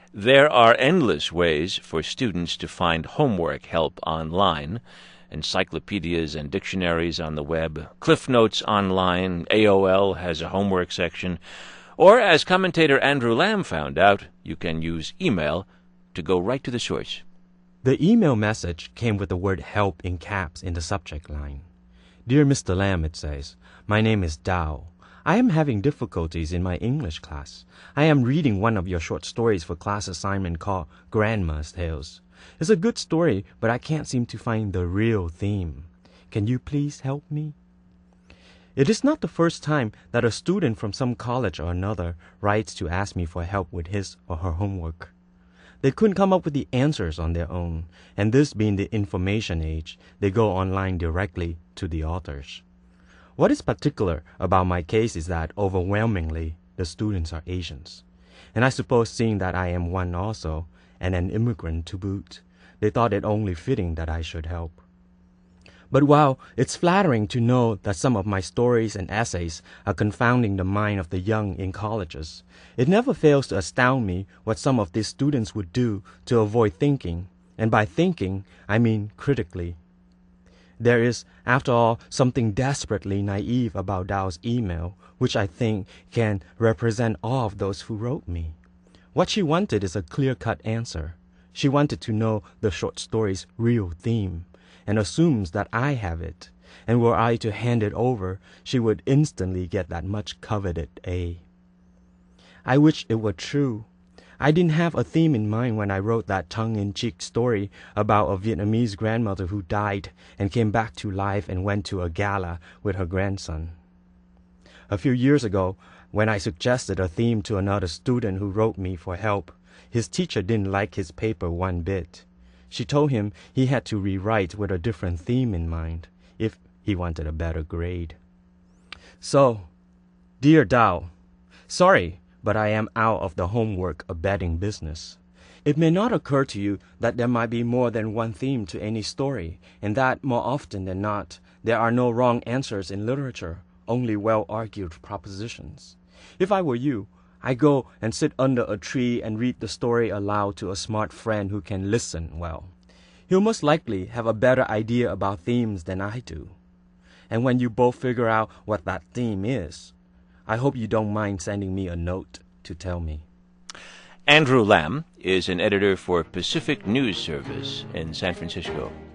There are endless ways for students to find homework help online. Encyclopedias and dictionaries on the web, Cliff Notes online, AOL has a homework section, or as commentator Andrew Lamb found out, you can use email to go right to the source. The email message came with the word help in caps in the subject line. Dear Mr. Lamb, it says, my name is Dao. I am having difficulties in my English class. I am reading one of your short stories for class assignment called Grandma's Tales. It's a good story, but I can't seem to find the real theme. Can you please help me? It is not the first time that a student from some college or another writes to ask me for help with his or her homework. They couldn't come up with the answers on their own, and this being the information age, they go online directly to the authors. What is particular about my case is that overwhelmingly the students are Asians. And I suppose seeing that I am one also, and an immigrant to boot, they thought it only fitting that I should help. But while it's flattering to know that some of my stories and essays are confounding the mind of the young in colleges, it never fails to astound me what some of these students would do to avoid thinking, and by thinking, I mean critically. There is, after all, something desperately naive about Dao's email, which I think can represent all of those who wrote me. What she wanted is a clear-cut answer. She wanted to know the short story's real theme, and assumes that I have it, and were I to hand it over, she would instantly get that much-coveted A. I wish it were true. I didn't have a theme in mind when I wrote that tongue-in-cheek story about a Vietnamese grandmother who died and came back to life and went to a gala with her grandson. A few years ago, when I suggested a theme to another student who wrote me for help, his teacher didn't like his paper one bit. She told him he had to rewrite with a different theme in mind if he wanted a better grade. So, dear Dao, sorry, but I am out of the homework abetting business. It may not occur to you that there might be more than one theme to any story, and that, more often than not, there are no wrong answers in literature, only well-argued propositions. If I were you, I go and sit under a tree and read the story aloud to a smart friend who can listen well. He'll most likely have a better idea about themes than I do. And when you both figure out what that theme is, I hope you don't mind sending me a note to tell me. Andrew Lamb is an editor for Pacific News Service in San Francisco.